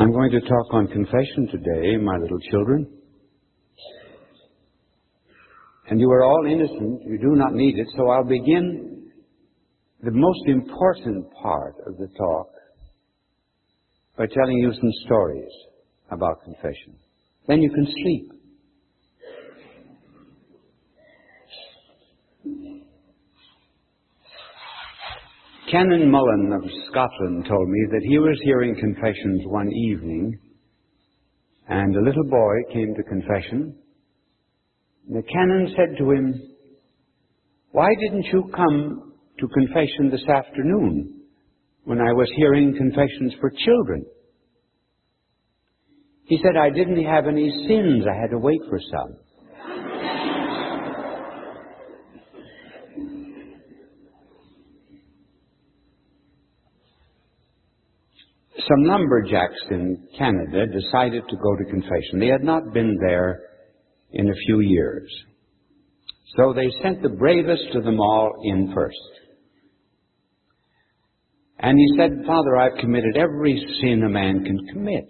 I'm going to talk on confession today, my little children. And you are all innocent. You do not need it. So I'll begin the most important part of the talk by telling you some stories about confession. Then you can sleep. Canon Mullen of Scotland told me that he was hearing confessions one evening, and a little boy came to confession. The canon said to him, "Why didn't you come to confession this afternoon when I was hearing confessions for children?" He said, "I didn't have any sins. I had to wait for some." Some lumberjacks in Canada decided to go to confession. They had not been there in a few years. So they sent the bravest of them all in first. And he said, "Father, I've committed every sin a man can commit."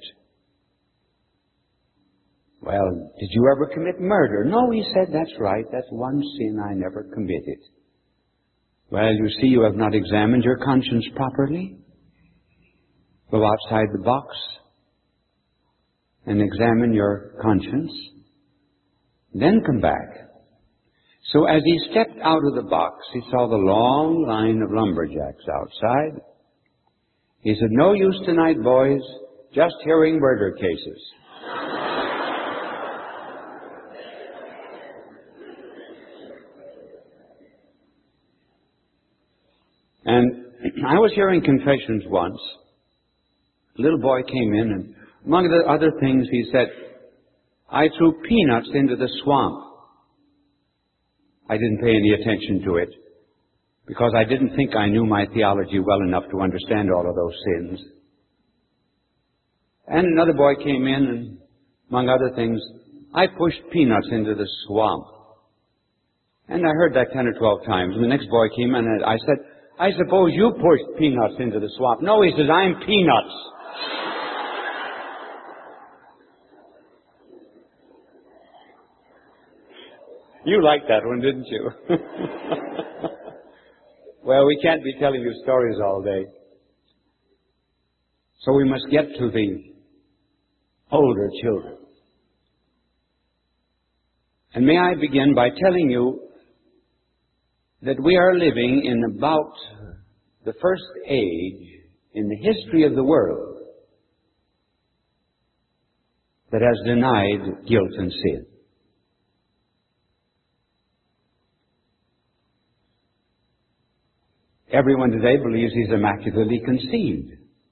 "Well, did you ever commit murder?" "No," he said, "that's right. That's one sin I never committed." "Well, you see, you have not examined your conscience properly. Go outside the box and examine your conscience. Then come back." So as he stepped out of the box, he saw the long line of lumberjacks outside. He said, "No use tonight, boys, just hearing murder cases." And I was hearing confessions once. A little boy came in, and among the other things he said, "I threw peanuts into the swamp." I didn't pay any attention to it because I didn't think I knew my theology well enough to understand all of those sins. And another boy came in, and among other things, "I pushed peanuts into the swamp." And I heard that 10 or 12 times. And the next boy came in, and I said, "I suppose you pushed peanuts into the swamp." "No," he says, "I'm peanuts." You liked that one, didn't you? Well, we can't be telling you stories all day. So we must get to the older children. And may I begin by telling you that we are living in about the first age in the history of the world that has denied guilt and sin. Everyone today believes he's immaculately conceived.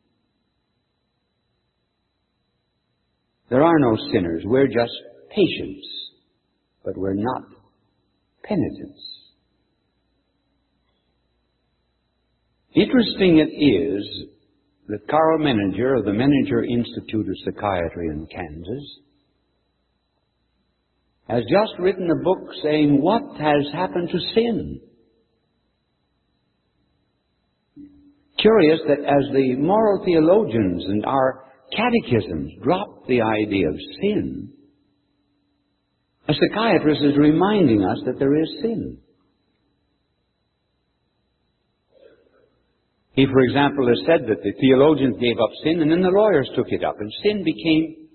There are no sinners. We're just patients, but we're not penitents. Interesting it is that Carl Menninger of the Menninger Institute of Psychiatry in Kansas has just written a book saying, "What has happened to sin?" Curious that as the moral theologians and our catechisms drop the idea of sin, a psychiatrist is reminding us that there is sin. He, for example, has said that the theologians gave up sin and then the lawyers took it up, and sin became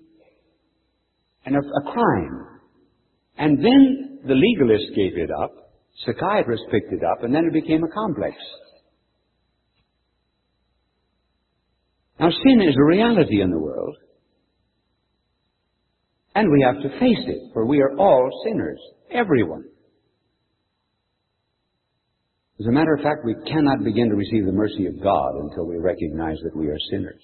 a crime. And then the legalists gave it up, psychiatrists picked it up, and then it became a complex. Now, sin is a reality in the world, and we have to face it, for we are all sinners, everyone. As a matter of fact, we cannot begin to receive the mercy of God until we recognize that we are sinners.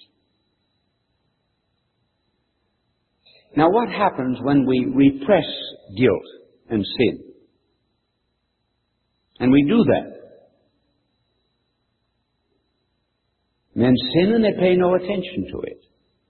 Now, what happens when we repress guilt and sin? And we do that. Men sin and they pay no attention to it.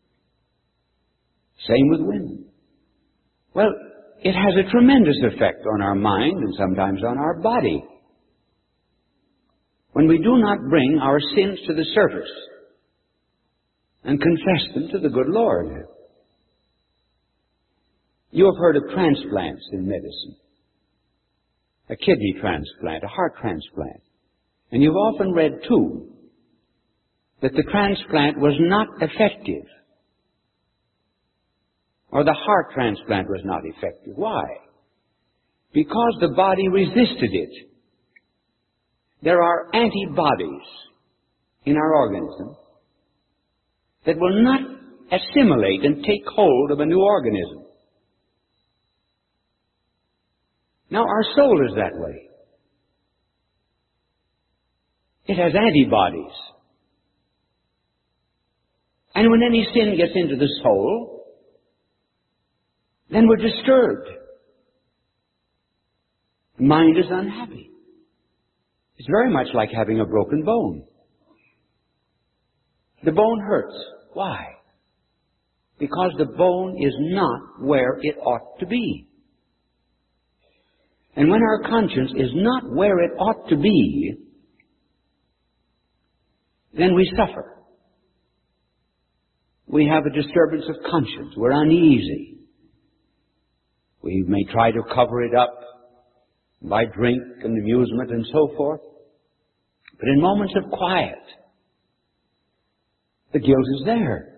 Same with women. Well, it has a tremendous effect on our mind and sometimes on our body when we do not bring our sins to the surface and confess them to the good Lord. You have heard of transplants in medicine. A kidney transplant, a heart transplant. And you've often read, too, that the transplant was not effective. Or the heart transplant was not effective. Why? Because the body resisted it. There are antibodies in our organism that will not assimilate and take hold of a new organism. Now, our soul is that way. It has antibodies. And when any sin gets into the soul, then we're disturbed. The mind is unhappy. It's very much like having a broken bone. The bone hurts. Why? Because the bone is not where it ought to be. And when our conscience is not where it ought to be, then we suffer. We have a disturbance of conscience. We're uneasy. We may try to cover it up by drink and amusement and so forth. But in moments of quiet, the guilt is there.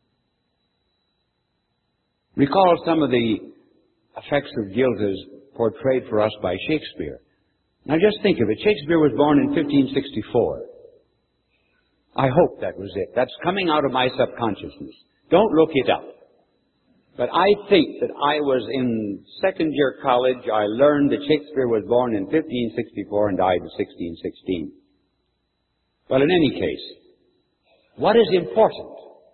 Recall some of the effects of guilt as portrayed for us by Shakespeare. Now just think of it. Shakespeare was born in 1564. I hope that was it. That's coming out of my subconsciousness. Don't look it up. But I think that I was in second year college. I learned that Shakespeare was born in 1564 and died in 1616. Well, in any case, what is important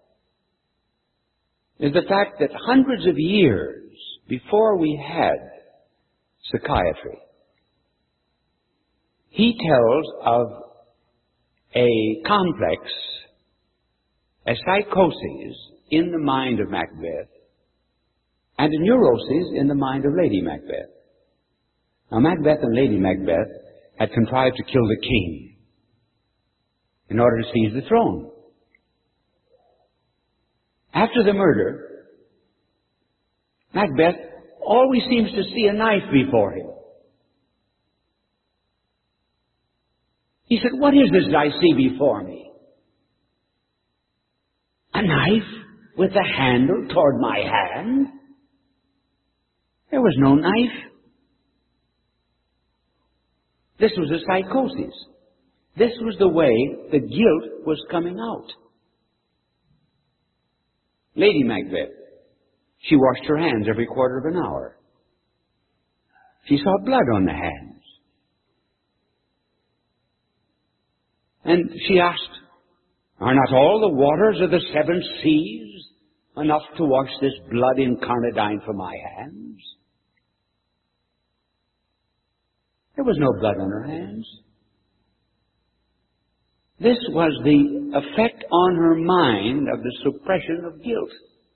is the fact that hundreds of years before we had psychiatry, he tells of a complex, a psychosis in the mind of Macbeth and a neurosis in the mind of Lady Macbeth. Now, Macbeth and Lady Macbeth had contrived to kill the king in order to seize the throne. After the murder, Macbeth always seems to see a knife before him. He said, "What is this I see before me? A knife with a handle toward my hand? There was no knife." This was a psychosis. This was the way the guilt was coming out. Lady Macbeth, she washed her hands every quarter of an hour. She saw blood on the hands. And she asked, "Are not all the waters of the seven seas enough to wash this blood incarnadine from my hands?" There was no blood on her hands. This was the effect on her mind of the suppression of guilt.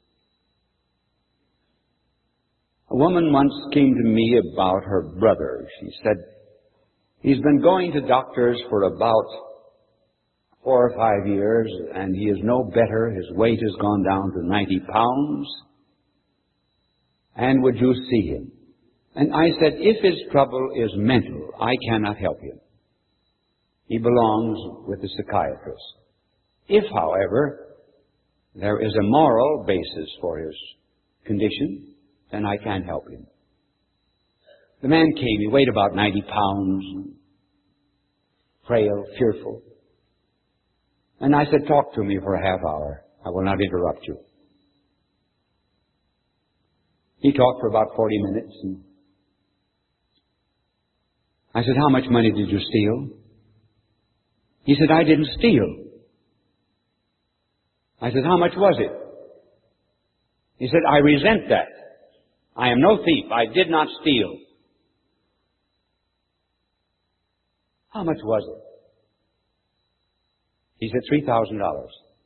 A woman once came to me about her brother. She said, he's been going to doctors for about 4 or 5 years, and he is no better. His weight has gone down to 90 pounds. And would you see him? And I said, if his trouble is mental, I cannot help him. He belongs with the psychiatrist. If, however, there is a moral basis for his condition, then I can help him. The man came. He weighed about 90 pounds, frail, fearful. And I said, talk to me for a half hour. I will not interrupt you. He talked for about 40 minutes. And I said, how much money did you steal? He said, I didn't steal. I said, how much was it? He said, I resent that. I am no thief. I did not steal. How much was it? He said, $3,000.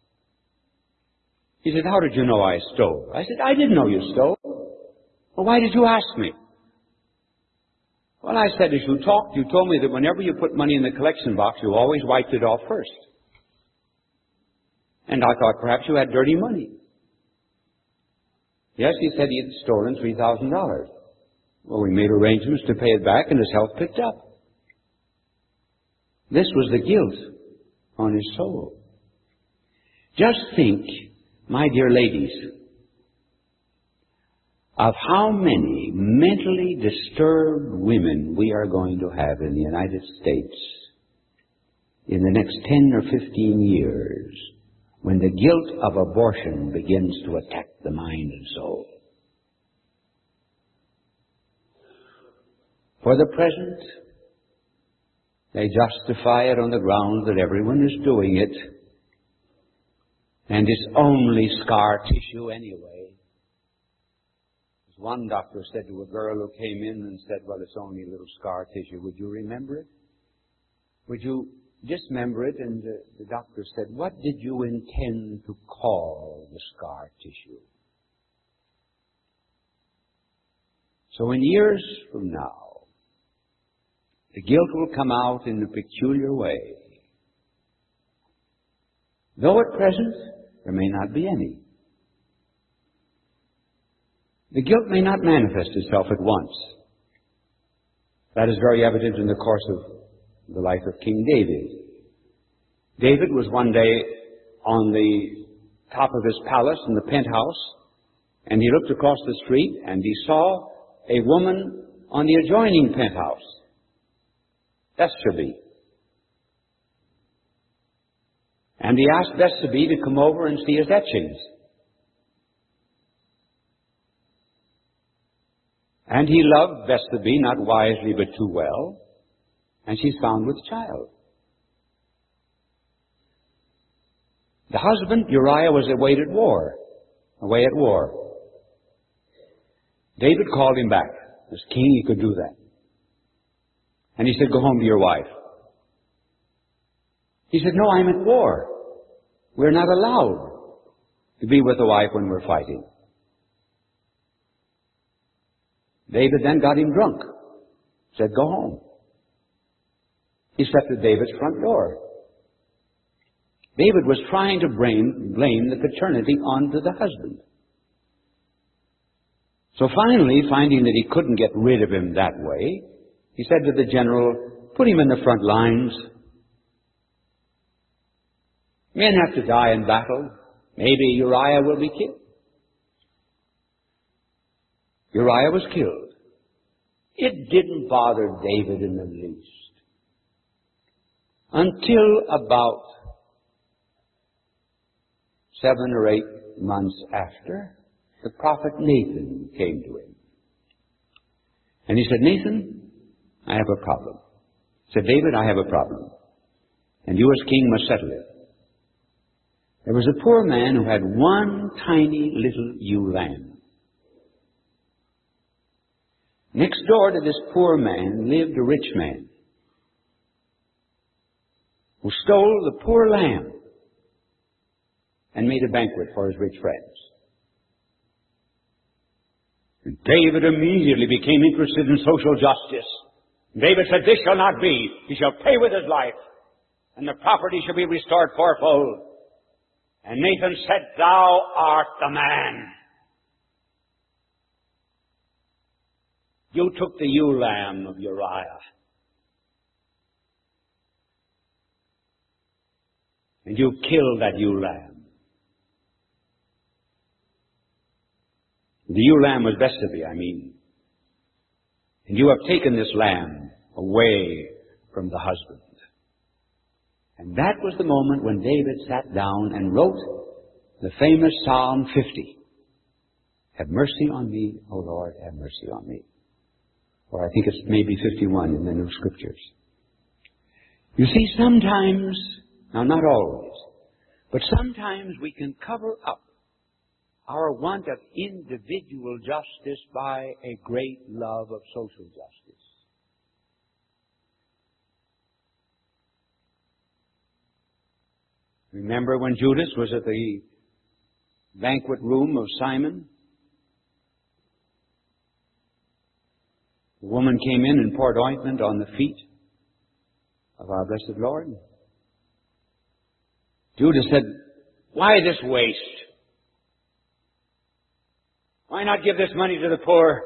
He said, how did you know I stole? I said, I didn't know you stole. Well, why did you ask me? Well, I said, as you talked, you told me that whenever you put money in the collection box, you always wiped it off first. And I thought perhaps you had dirty money. Yes, he said he had stolen $3,000. Well, we made arrangements to pay it back, and his health picked up. This was the guilt on his soul. Just think, my dear ladies, of how many mentally disturbed women we are going to have in the United States in the next 10 or 15 years when the guilt of abortion begins to attack the mind and soul. For the present, they justify it on the ground that everyone is doing it, and it's only scar tissue anyway. As one doctor said to a girl who came in and said, well, it's only a little scar tissue. Would you remember it? Would you dismember it? And the doctor said, what did you intend to call the scar tissue? So in years from now, the guilt will come out in a peculiar way. Though at present, there may not be any. The guilt may not manifest itself at once. That is very evident in the course of the life of King David. David was one day on the top of his palace in the penthouse, and he looked across the street and he saw a woman on the adjoining penthouse, Bathsheba. And he asked Bathsheba to come over and see his etchings. And he loved Bathsheba, not wisely but too well, and she's found with child. The husband, Uriah, was away at war. David called him back. As king, he could do that. And he said, go home to your wife. He said, no, I'm at war. We're not allowed to be with the wife when we're fighting. David then got him drunk. Said, go home. He slept at David's front door. David was trying to blame the paternity onto the husband. So finally, finding that he couldn't get rid of him that way, he said to the general, put him in the front lines. Men have to die in battle. Maybe Uriah will be killed. Uriah was killed. It didn't bother David in the least. Until about 7 or 8 months after, the prophet Nathan came to him. And he said, Nathan, I have a problem. He said, David, I have a problem. And you as king must settle it. There was a poor man who had one tiny little ewe lamb. Next door to this poor man lived a rich man who stole the poor lamb and made a banquet for his rich friends. And David immediately became interested in social justice. David said, this shall not be. He shall pay with his life, and the property shall be restored fourfold. And Nathan said, thou art the man. You took the ewe lamb of Uriah. And you killed that ewe lamb. The ewe lamb was Bathsheba, And you have taken this lamb away from the husband. And that was the moment when David sat down and wrote the famous Psalm 50. Have mercy on me, O Lord, have mercy on me. Or I think it's maybe 51 in the New Scriptures. You see, sometimes, now not always, but sometimes we can cover up our want of individual justice by a great love of social justice. Remember when Judas was at the banquet room of Simon? The woman came in and poured ointment on the feet of our blessed Lord. Judas said, Why this waste? Why not give this money to the poor?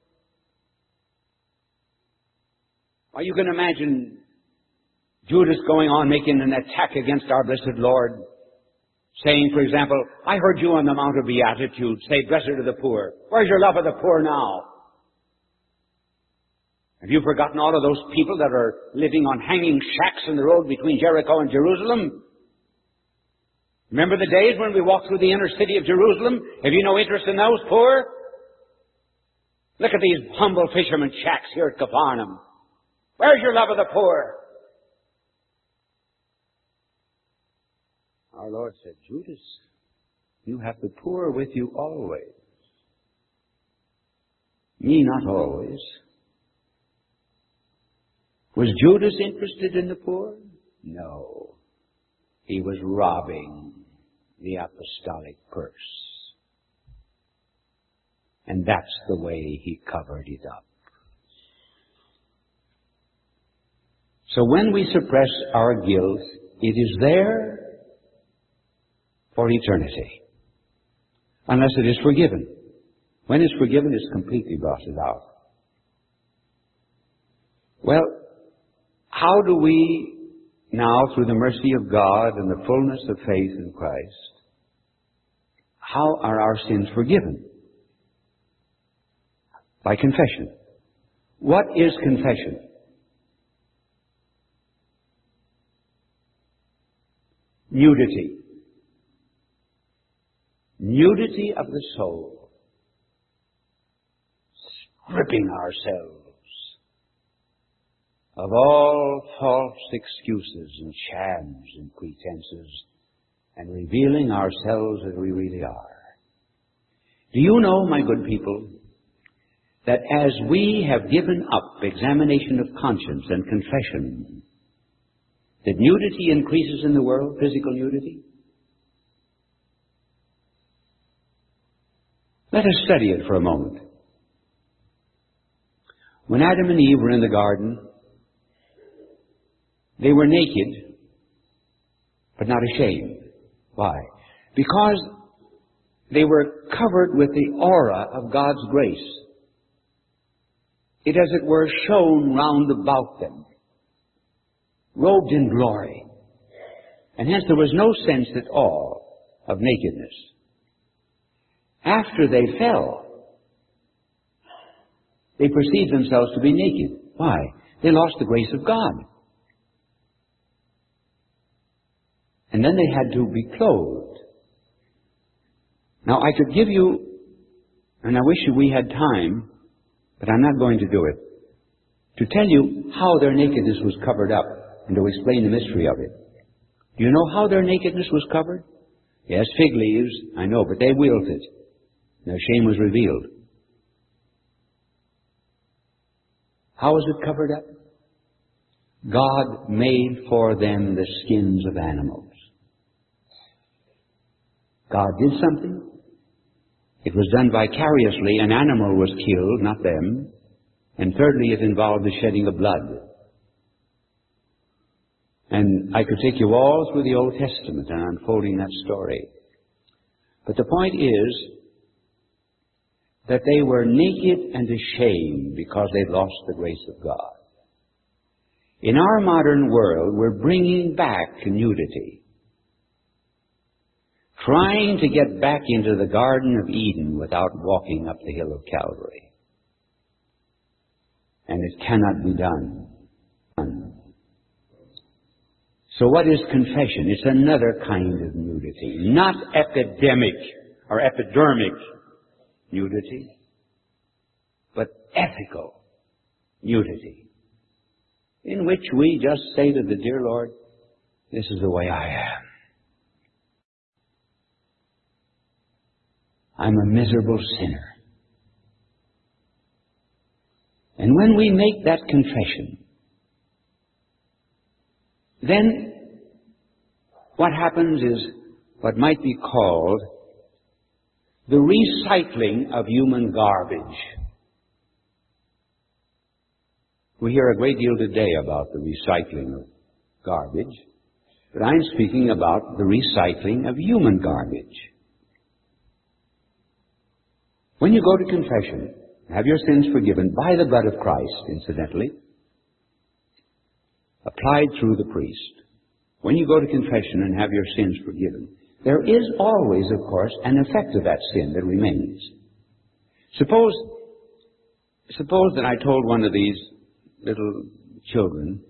Why, you can imagine Judas going on making an attack against our blessed Lord, saying, for example, I heard you on the Mount of Beatitudes say, blessed are the poor. Where's your love of the poor now? Have you forgotten all of those people that are living on hanging shacks in the road between Jericho and Jerusalem? Remember the days when we walked through the inner city of Jerusalem? Have you no interest in those poor? Look at these humble fishermen shacks here at Capernaum. Where's your love of the poor? Our Lord said, Judas, you have the poor with you always. Me not always. Was Judas interested in the poor? No. He was robbing the apostolic purse. And that's the way he covered it up. So when we suppress our guilt, it is there for eternity. Unless it is forgiven. When it's forgiven, it's completely blotted out. Well, how do we now, through the mercy of God and the fullness of faith in Christ, how are our sins forgiven? By confession. What is confession? Nudity. Nudity of the soul. Stripping ourselves of all false excuses and shams and pretenses, and revealing ourselves as we really are. Do you know, my good people, that as we have given up examination of conscience and confession, that nudity increases in the world, physical nudity? Let us study it for a moment. When Adam and Eve were in the garden, they were naked, but not ashamed. Why? Because they were covered with the aura of God's grace. It, as it were, shone round about them, robed in glory. And hence there was no sense at all of nakedness. After they fell, they perceived themselves to be naked. Why? They lost the grace of God. And then they had to be clothed. Now, I could give you, and I wish we had time, but I'm not going to do it, to tell you how their nakedness was covered up and to explain the mystery of it. Do you know how their nakedness was covered? Yes, fig leaves, I know, but they wilted. Their shame was revealed. How was it covered up? God made for them the skins of animals. God did something. It was done vicariously. An animal was killed, not them. And thirdly, it involved the shedding of blood. And I could take you all through the Old Testament and unfolding that story. But the point is that they were naked and ashamed because they'd lost the grace of God. In our modern world, we're bringing back nudity. Trying to get back into the Garden of Eden without walking up the hill of Calvary. And it cannot be done. So what is confession? It's another kind of nudity. Not epidemic or epidermic nudity, but ethical nudity, in which we just say to the dear Lord, this is the way I am. I'm a miserable sinner. And when we make that confession, then what happens is what might be called the recycling of human garbage. We hear a great deal today about the recycling of garbage. But I'm speaking about the recycling of human garbage. When you go to confession, have your sins forgiven by the blood of Christ, incidentally, applied through the priest. When you go to confession and have your sins forgiven, there is always, of course, an effect of that sin that remains. Suppose that I told one of these little children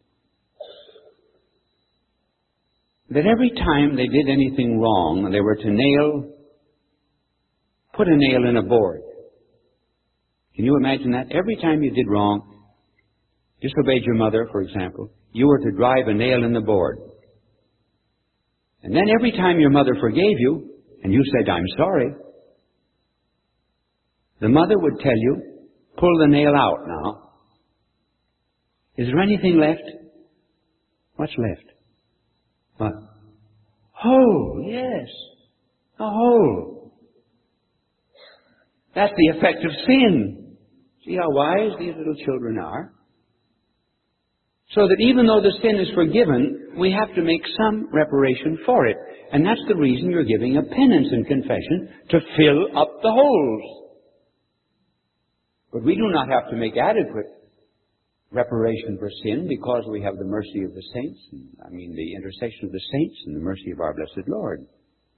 that every time they did anything wrong, they were to put a nail in a board. Can you imagine that? Every time you did wrong, disobeyed your mother, for example, you were to drive a nail in the board. And then every time your mother forgave you, and you said, "I'm sorry," the mother would tell you, "Pull the nail out now. Is there anything left?" What's left? What? Hole, yes. A hole. That's the effect of sin. See how wise these little children are? So that even though the sin is forgiven, we have to make some reparation for it. And that's the reason you're giving a penance and confession, to fill up the holes. But we do not have to make adequate reparation for sin because we have the mercy of the saints, the intercession of the saints and the mercy of our blessed Lord.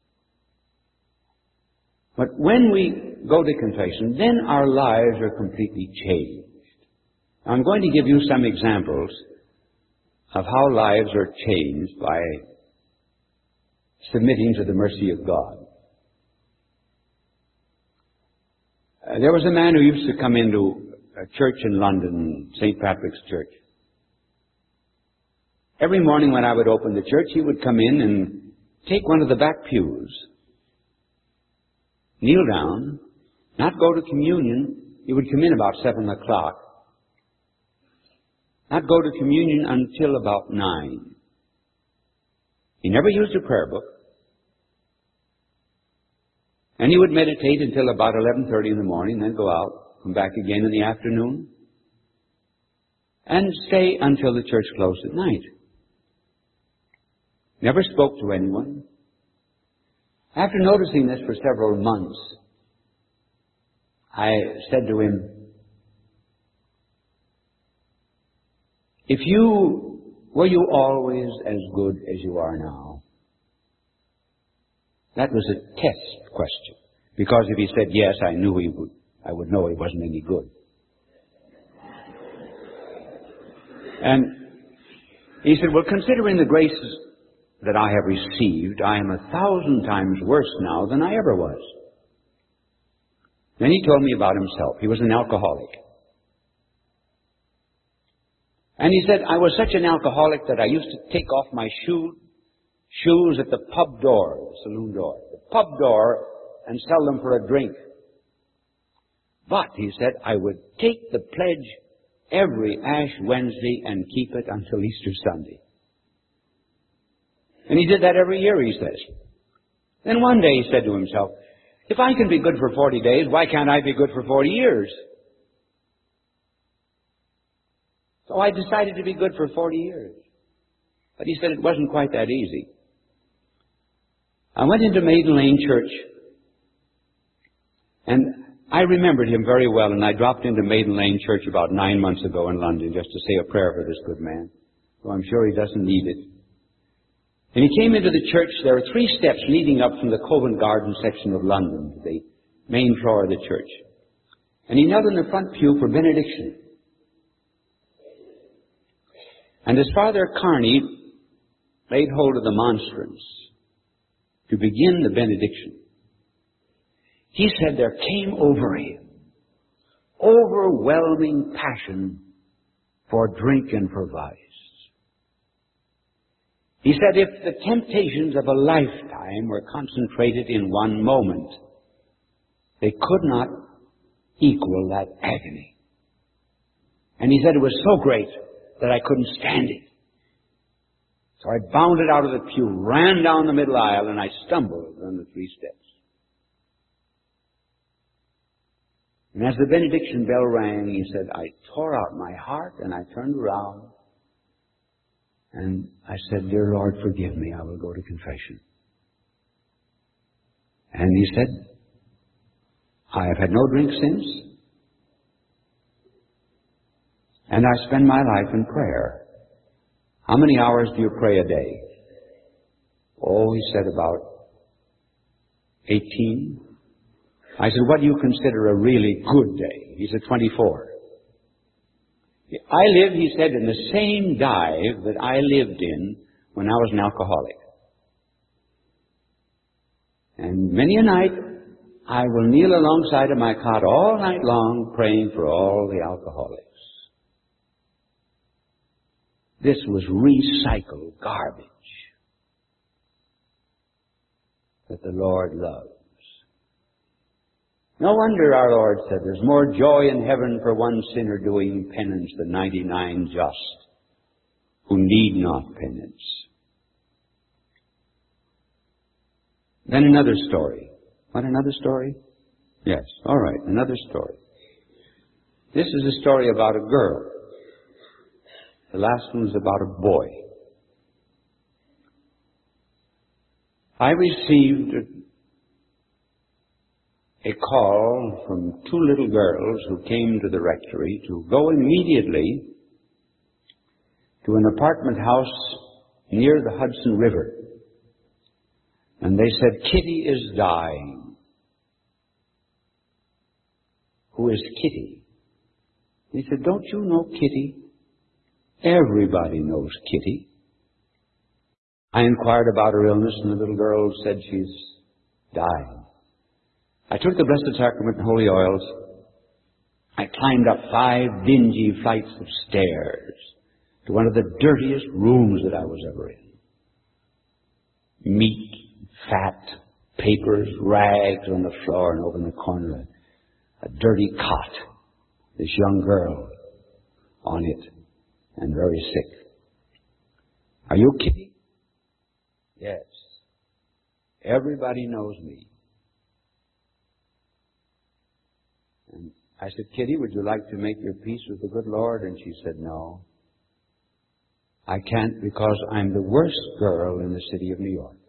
But when we go to confession, then our lives are completely changed. I'm going to give you some examples of how lives are changed by submitting to the mercy of God. There was a man who used to come into a church in London, St. Patrick's Church. Every morning when I would open the church, he would come in and take one of the back pews, kneel down, not go to communion. He would come in about 7 o'clock. Not go to communion until about 9. He never used a prayer book. And he would meditate until about 11:30 in the morning, then go out, come back again in the afternoon, and stay until the church closed at night. Never spoke to anyone. After noticing this for several months, I said to him, were you always as good as you are now? That was a test question. Because if he said yes, I would know he wasn't any good. And he said, well, considering the graces that I have received, I am 1,000 times worse now than I ever was. Then he told me about himself. He was an alcoholic. And he said, I was such an alcoholic that I used to take off my shoes at the pub door, the saloon door, the pub door, and sell them for a drink. But, he said, I would take the pledge every Ash Wednesday and keep it until Easter Sunday. And he did that every year, he says. Then one day he said to himself, if I can be good for 40 days, why can't I be good for 40 years? So I decided to be good for 40 years. But he said it wasn't quite that easy. I went into Maiden Lane Church, and I remembered him very well, and I dropped into Maiden Lane Church about 9 months ago in London just to say a prayer for this good man, though I'm sure he doesn't need it. And he came into the church. There are 3 steps leading up from the Covent Garden section of London to the main floor of the church. And he knelt in the front pew for benediction. And as Father Carney laid hold of the monstrance to begin the benediction, he said there came over him overwhelming passion for drink and for vice. He said if the temptations of a lifetime were concentrated in one moment, they could not equal that agony. And he said it was so great that I couldn't stand it. So I bounded out of the pew, ran down the middle aisle, and I stumbled on the 3 steps. And as the benediction bell rang, he said, I tore out my heart and I turned around. And I said, "Dear Lord, forgive me. I will go to confession." And he said, "I have had no drink since, and I spend my life in prayer." "How many hours do you pray a day?" "Oh," he said, "about 18. I said, "What do you consider a really good day?" He said, 24. I live, he said, in the same dive that I lived in when I was an alcoholic. And many a night, I will kneel alongside of my cot all night long praying for all the alcoholics. This was recycled garbage that the Lord loves. No wonder our Lord said, "There's more joy in heaven for one sinner doing penance than 99 just, who need not penance." Then another story. What, another story? Yes, all right, another story. This is a story about a girl. The last one is about a boy. I received a call from two little girls who came to the rectory to go immediately to an apartment house near the Hudson River. And they said, "Kitty is dying." "Who is Kitty?" He said, "Don't you know Kitty? Everybody knows Kitty." I inquired about her illness, and the little girl said she's dying. I took the Blessed Sacrament and holy oils. I climbed up 5 dingy flights of stairs to one of the dirtiest rooms that I was ever in. Meat, fat, papers, rags on the floor, and over in the corner a dirty cot. This young girl on it, and very sick. "Are you Kitty?" "Yes. Everybody knows me." And I said, "Kitty, would you like to make your peace with the good Lord?" And she said, "No. I can't, because I'm the worst girl in the city of New York."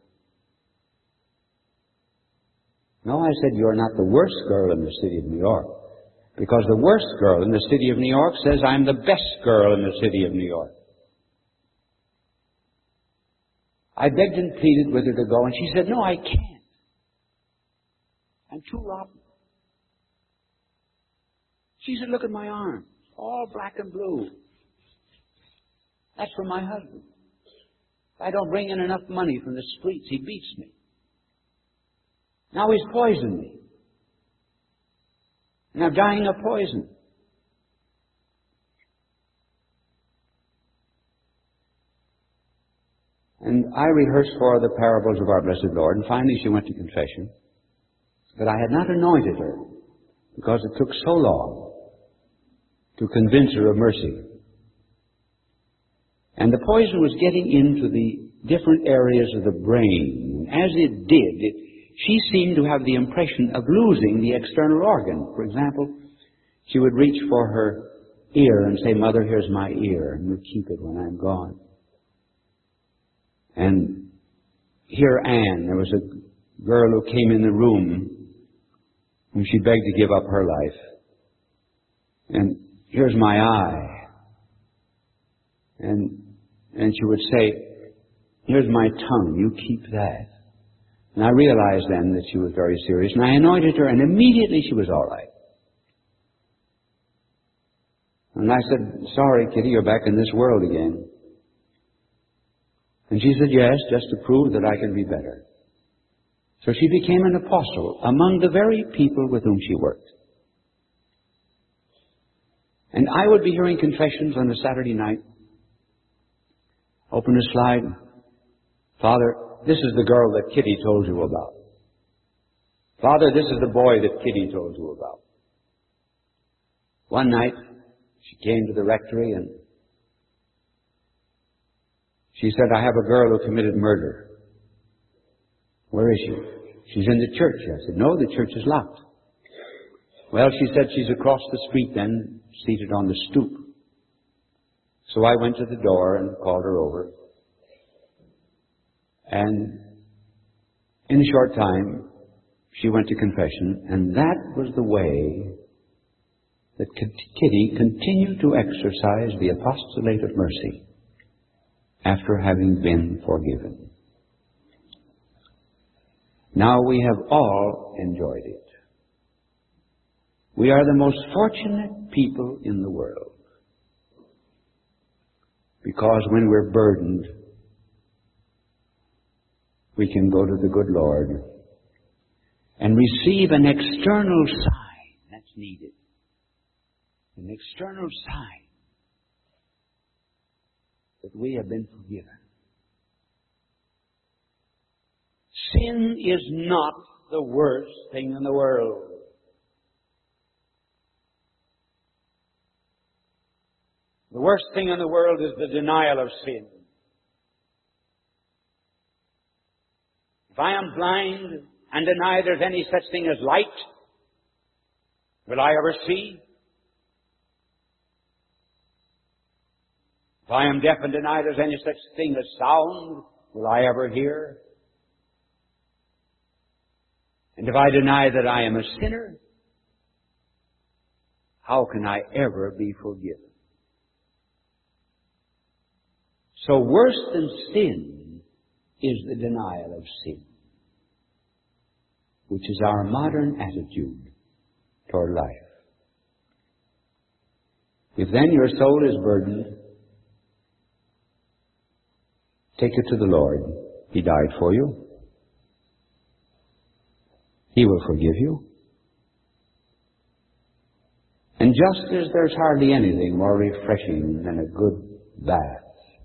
"No," I said, "you're not the worst girl in the city of New York, because the worst girl in the city of New York says I'm the best girl in the city of New York." I begged and pleaded with her to go, and she said, "No, I can't. I'm too rotten." She said, "Look at my arms, all black and blue. That's from my husband. If I don't bring in enough money from the streets, he beats me. Now he's poisoned me. And I'm dying of poison." And I rehearsed for her the parables of our blessed Lord, and finally she went to confession. But I had not anointed her, because it took so long to convince her of mercy. And the poison was getting into the different areas of the brain. And as it did, she seemed to have the impression of losing the external organ. For example, she would reach for her ear and say, "Mother, here's my ear, and you'll keep it when I'm gone." And here Anne, there was a girl who came in the room whom she begged to give up her life. And here's my eye. And she would say, "Here's my tongue, you keep that." And I realized then that she was very serious, and I anointed her, and immediately she was all right. And I said, "Sorry, Kitty, you're back in this world again." And she said, "Yes, just to prove that I can be better." So she became an apostle among the very people with whom she worked. And I would be hearing confessions on a Saturday night. Open a slide. "Father, this is the girl that Kitty told you about. Father, this is the boy that Kitty told you about." One night, she came to the rectory and she said, "I have a girl who committed murder." "Where is she?" "She's in the church." I said, "No, the church is locked." "Well," she said, "she's across the street then, seated on the stoop." So I went to the door and called her over. And in a short time, she went to confession, and that was the way that Kitty continued to exercise the apostolate of mercy after having been forgiven. Now we have all enjoyed it. We are the most fortunate people in the world, because when we're burdened, we can go to the good Lord and receive an external sign that's needed. An external sign that we have been forgiven. Sin is not the worst thing in the world. The worst thing in the world is the denial of sin. If I am blind and deny there's any such thing as light, will I ever see? If I am deaf and deny there's any such thing as sound, will I ever hear? And if I deny that I am a sinner, how can I ever be forgiven? So worse than sin is the denial of sin, which is our modern attitude toward life. If then your soul is burdened, take it to the Lord. He died for you. He will forgive you. And just as there's hardly anything more refreshing than a good bath,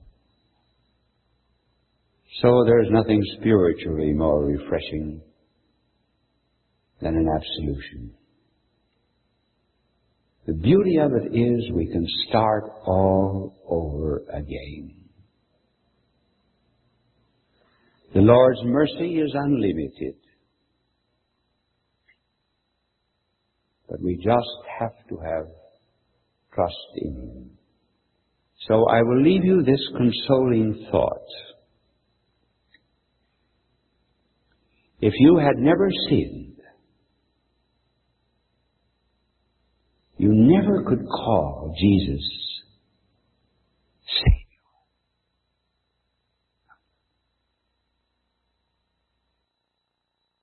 so there's nothing spiritually more refreshing than an absolution. The beauty of it is we can start all over again. The Lord's mercy is unlimited, but we just have to have trust in Him. So I will leave you this consoling thought. If you had never sinned, you never could call Jesus